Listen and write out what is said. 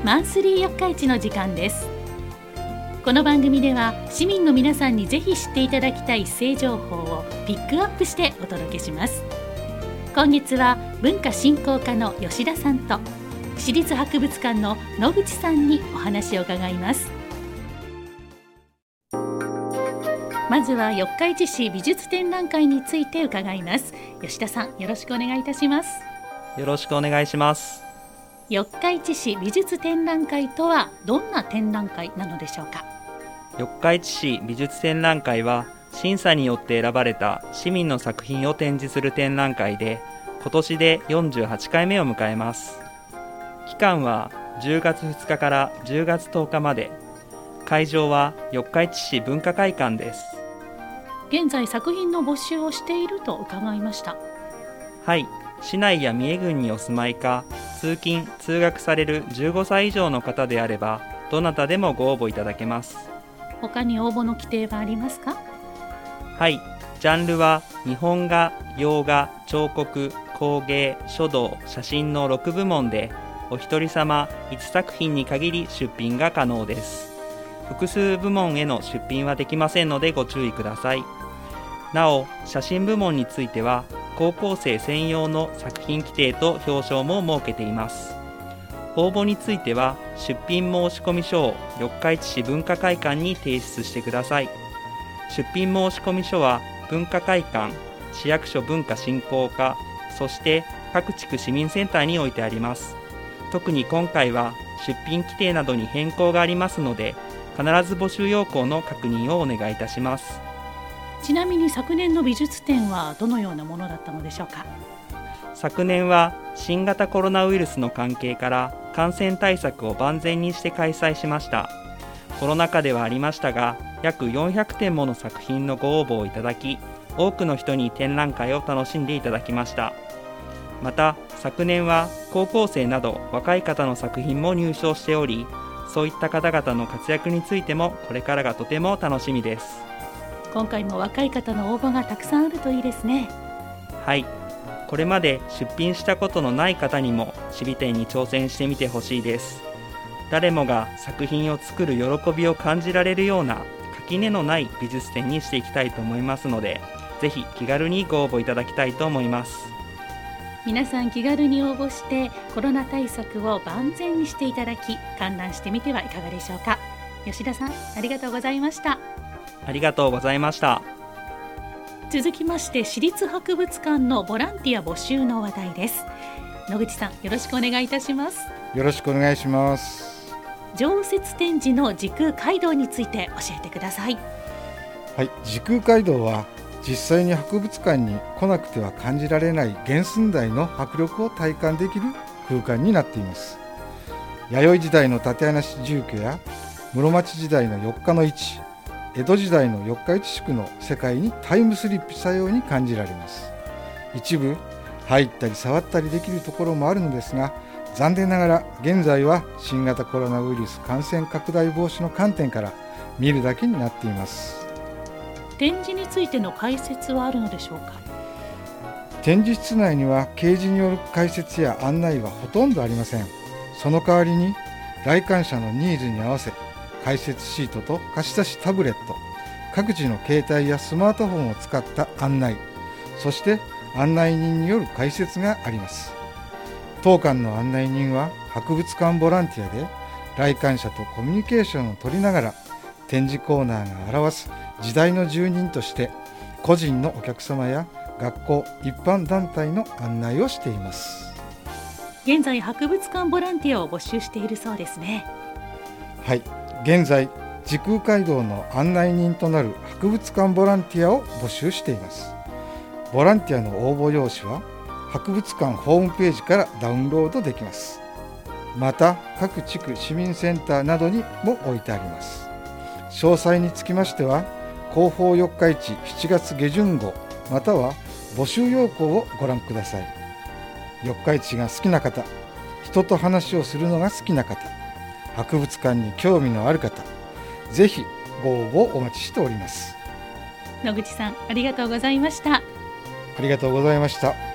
マンスリー四日市の時間です。この番組では市民の皆さんにぜひ知っていただきたい市政情報をピックアップしてお届けします。今月は文化振興課の吉田さんと市立博物館の野口さんにお話を伺います。まずは四日市市美術展覧会について伺います。吉田さん、よろしくお願いいたします。 よろしくお願いします。 四日市市美術展覧会とはどんな展覧会なのでしょうか。 四日市市美術展覧会は審査によって選ばれた市民の作品を展示する展覧会で、今年で48回目を迎えます。期間は10月2日から10月10日まで。会場は四日市市文化会館です。 現在作品の募集をしていると伺いました。 はい、市内や三重郡にお住まいか通勤・通学される15歳以上の方であればどなたでもご応募いただけます。 他に応募の規定はありますか？ はい、ジャンルは日本画、洋画、彫刻、工芸、書道、写真の6部門でお一人様1作品に限り出品が可能です。複数部門への出品はできませんのでご注意ください。なお、写真部門については高校生専用の作品規定と表彰も設けています。応募については出品申込書を四日市市文化会館に提出してください。出品申込書は文化会館、市役所文化振興課、そして各地区市民センターに置いてあります。特に今回は出品規定などに変更がありますので、必ず募集要項の確認をお願いいたします。 ちなみに昨年の美術展はどのようなものだったのでしょうか。 昨年は新型コロナウイルスの関係から感染対策を万全にして開催しました。コロナ禍ではありましたが、約400点もの作品のご応募をいただき、多くの人に展覧会を楽しんでいただきました。また昨年は高校生など若い方の作品も入賞しており、そういった方々の活躍についてもこれからがとても楽しみです。 今回も若い方の応募がたくさんあるといいですね。 はい、これまで出品したことのない方にも市美展に挑戦してみてほしいです。誰もが作品を作る喜びを感じられるような垣根のない美術展にしていきたいと思いますので、ぜひ気軽にご応募いただきたいと思います。 皆さん気軽に応募してコロナ対策を万全にしていただき、観覧してみてはいかがでしょうか。吉田さん、ありがとうございました。 ありがとうございました。 続きまして市立博物館のボランティア募集の話題です。野口さん、よろしくお願いいたします。 よろしくお願いします。 常設展示の時空街道について教えてください。 はい、時空街道は実際に博物館に来なくては感じられない原寸大の迫力を体感できる空間になっています。弥生時代の竪穴市住居や室町時代の四日の市、江戸時代の四日市宿の世界にタイムスリップしたように感じられます。一部入ったり触ったりできるところもあるのですが、残念ながら現在は新型コロナウイルス感染拡大防止の観点から見るだけになっています。 展示についての解説はあるのでしょうか。 展示室内には掲示による解説や案内はほとんどありません。その代わりに来館者のニーズに合わせ、解説シートと貸し出しタブレット、各自の携帯やスマートフォンを使った案内、そして案内人による解説があります。当館の案内人は博物館ボランティアで来館者とコミュニケーションを取りながら、展示コーナーが表す時代の住人として個人のお客様や学校、一般団体の案内をしています。 現在博物館ボランティアを募集しているそうですね。 はい、現在時空街道の案内人となる博物館ボランティアを募集しています。ボランティアの応募用紙は博物館ホームページからダウンロードできます。また各地区市民センターなどにも置いてあります。詳細につきましては広報四日市7月下旬号または募集要項をご覧ください。四日市が好きな方、人と話をするのが好きな方、博物館に興味のある方、ぜひご応募お待ちしております。 野口さん、ありがとうございました。 ありがとうございました。